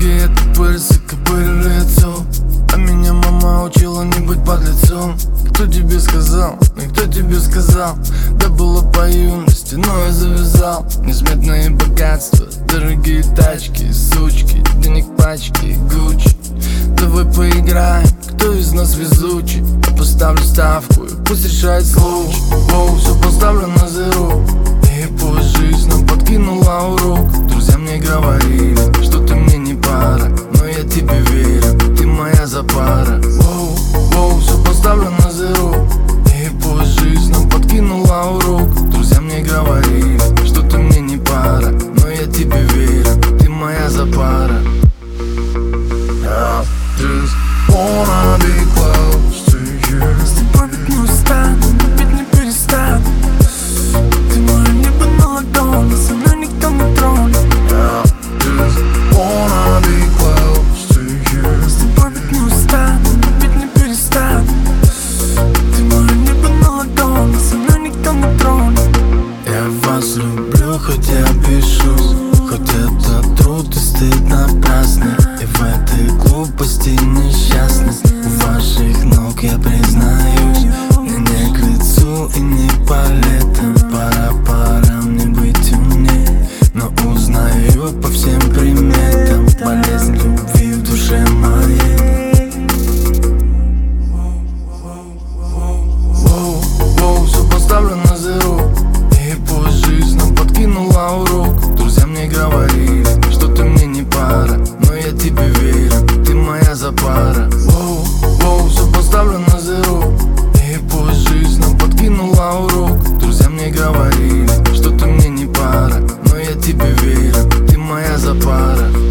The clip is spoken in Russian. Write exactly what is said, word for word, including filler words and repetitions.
Многие тупырцы копыри лицо, а меня мама учила не быть подлецом. Кто тебе сказал, никто тебе сказал, да было по юности, но я завязал. Несметные богатства, дорогие тачки, сучки, денег пачки, Гуччи. Давай поиграем, кто из нас везучий? Я поставлю ставку и пусть решает случай. Воу, все поставлю на зеро, и пусть жизнь нам подкинула урок. Друзья мне говорили, что ты мне не пара, но я тебе верю, ты моя запара. Воу, воу, все поставлю на зеро, и пусть жизнь нам подкинула урок. Друзья мне говорили, что ты мне не пара, но я тебе верю, ты моя запара. I just wanna be close to you. С тобой ведь не устану, ведь не перестану. Ты мое небо на ладони, со мной никто не тронет. I just wanna be close to you. С тобой ведь не устану, ведь не перестану. Ты мое небо на ладони, со мной никто не тронет. Я вас люблю, хоть я бешусь, хоть это труд и стыд напрасный. И в этой глупости несчастность у ваших ног я признаюсь. Мне не к лицу и не по летам, пора, пора мне быть умнее. Но узнаю по всем приметам болезнь любви в душе моей. Воу, воу, все поставлю на зеро, и пусть жизнь нам подкинула урок. Друзья мне говорили, что ты мне не пара, но я тебе верю, ты моя запара. Воу, воу, все поставлю на зеро, и пусть жизнь нам подкинула урок. Друзья мне говорили, что ты мне не пара, но я тебе верю, ты моя запара.